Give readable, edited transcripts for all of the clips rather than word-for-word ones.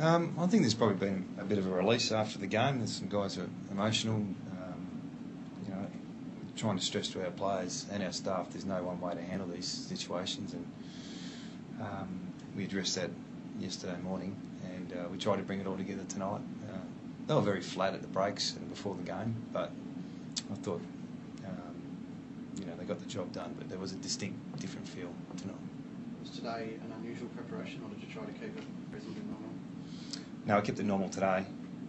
I think there's probably been a bit of a release after the game. There's some guys who are emotional, trying to stress to our players and our staff there's no one way to handle these situations, and we addressed that yesterday morning, and we tried to bring it all together tonight. They were very flat at the breaks and before the game, but I thought they got the job done, but there was a distinct different feel tonight. Was today an unusual preparation, or did you try to keep it reasonably normal? No, I kept it normal today,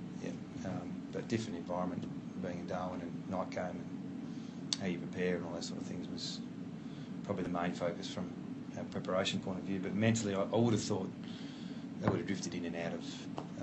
but different environment, being in Darwin and night game, and how you prepare and all that sort of things was probably the main focus from our preparation point of view. But mentally, I would have thought they would have drifted in and out of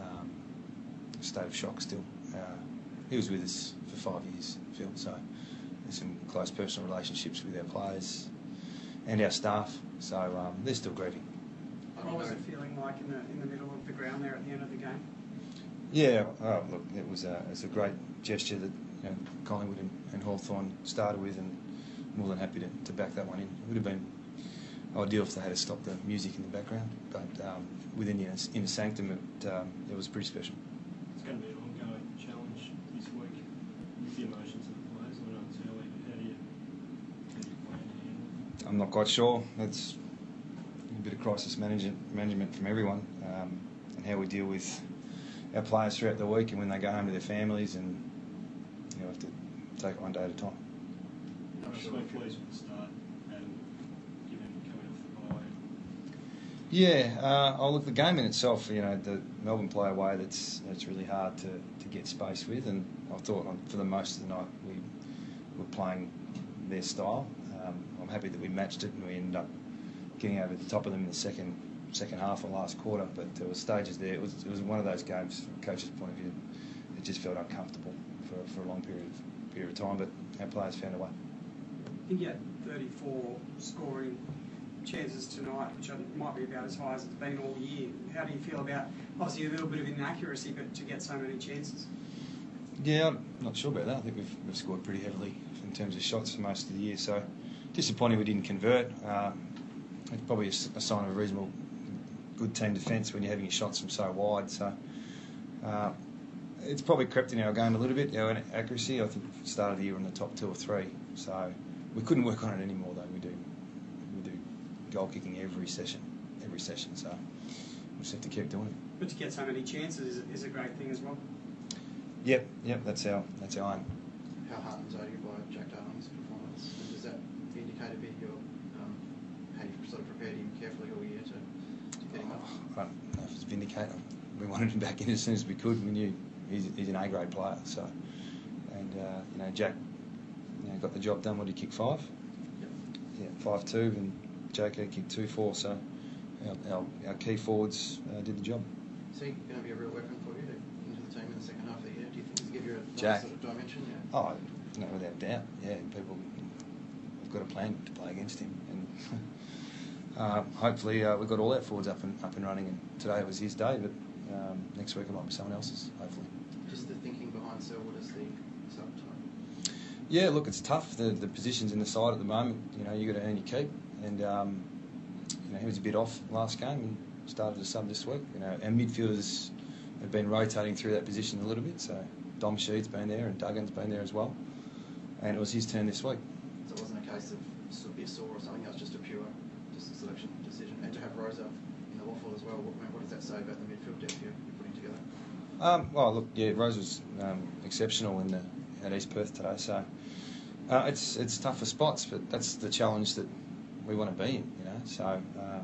a state of shock still. He was with us for 5 years, Phil, so there's some close personal relationships with our players and our staff, so they're still grieving. What was it feeling like in the middle of the ground there at the end of the game? Yeah, look, it was a great gesture that Collingwood and Hawthorn started with, and more than happy to back that one in. It would have been ideal if they had to stop the music in the background, but within the inner sanctum, it was pretty special. It's going to be an ongoing challenge this week with the emotions of the players. I know it's early, but how do you plan to handle it? I'm not quite sure. That's a bit of crisis management from everyone, and how we deal with our players throughout the week and when they go home to their families, and have to take it one day at a time. I'm sure pleased with the start and given coming off the bye. Yeah, look, the game in itself, the Melbourne play away, that's really hard to get space with, and I thought for the most of the night we were playing their style. I'm happy that we matched it and we ended up getting over the top of them in the second half or last quarter, but there were stages there. It was one of those games from a coach's point of view. It just felt uncomfortable for a long period of time, but our players found a way. I think you had 34 scoring chances tonight, which might be about as high as it's been all year. How do you feel about, obviously, a little bit of inaccuracy, but to get so many chances? Yeah, I'm not sure about that. I think we've scored pretty heavily in terms of shots for most of the year, so disappointing we didn't convert. It's probably a sign of a reasonable good team defence when you're having your shots from so wide. So it's probably crept in our game a little bit, our accuracy. I think at the start of the year in the top 2 or 3. So we couldn't work on it anymore, though. We do goal kicking every session. So we just have to keep doing it. But to get so many chances is a great thing as well. Yep. That's our aim. How heartened are you by Jack Darling's performance? And does that indicate a bit how you've sort of prepared him carefully all year to get him up? I don't know if it's vindicated. We wanted him back in as soon as we could. We knew he's an A-grade player. So, and Jack, got the job done. What did he kick 5? Yep. Yeah, 5-2, and JK kicked 2-4. So our key forwards did the job. Is he going to be a real weapon for you into the team in the second half of the year? Do you think he's give you a Jack. sort of dimension? Yeah. Oh, no, without doubt. Yeah, people have got a plan to play against him, and hopefully we've got all our forwards up and running. And today it was his day, but next week it might be someone else's. Hopefully. Just the thinking behind Selwood as the sub-type. Yeah, look, it's tough. The positions in the side at the moment. You got to earn your keep, and he was a bit off last game and started a sub this week. Our midfielders have been rotating through that position a little bit. So Dom Sheed's been there and Duggan's been there as well, and it was his turn this week. So it wasn't a case of sort of be a sore or something. It was just a selection decision, and to have Rosa in the waffle as well. What does that say about the midfield depth you're putting together? Well, look, yeah, Rose was exceptional at East Perth today. So it's tough for spots, but that's the challenge that we want to be in. So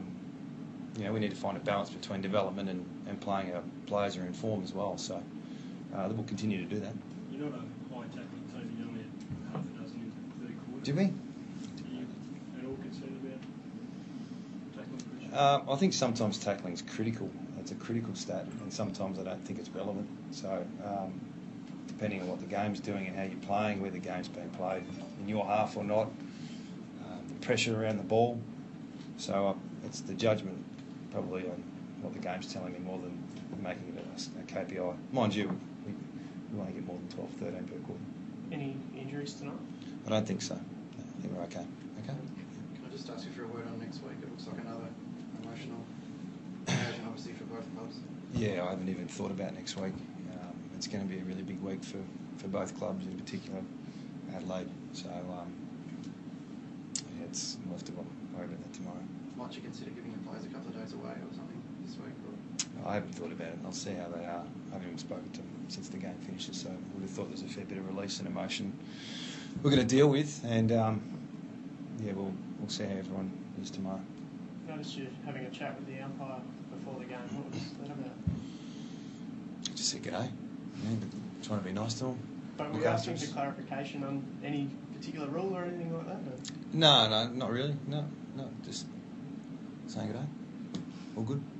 we need to find a balance between development and playing our players who are in form as well. So we'll continue to do that. You're not a high tackling team. You only had half a dozen in the third quarter. Do we? Are you at all concerned about tackling pressure? I think sometimes tackling is critical. It's a critical stat, and sometimes I don't think it's relevant. So depending on what the game's doing and how you're playing, where the game's being played, in your half or not, the pressure around the ball. So it's the judgment probably on what the game's telling me more than making it a KPI. Mind you, we want to get more than 12, 13 per quarter. Any injuries tonight? I don't think so. No, I think we're okay. Okay. Can I just ask you for a word on next week? It looks like another emotional occasion, obviously, for both clubs. Yeah, I haven't even thought about next week. It's going to be a really big week for both clubs, in particular Adelaide. So yeah, we'll have to worry about that tomorrow. Might you consider giving your players a couple of days away or something this week? Or? I haven't thought about it. I'll see how they are. I haven't even spoken to them since the game finishes, so I would have thought there's a fair bit of release and emotion we're going to deal with, and yeah, we'll see how everyone is tomorrow. Noticed you having a chat with the umpire before the game. What was that about? Just said g'day. Yeah, but trying to be nice to them. But were Look you after asking us. for clarification on any particular rule or anything like that? Or? No, not really. No, just saying g'day. All good.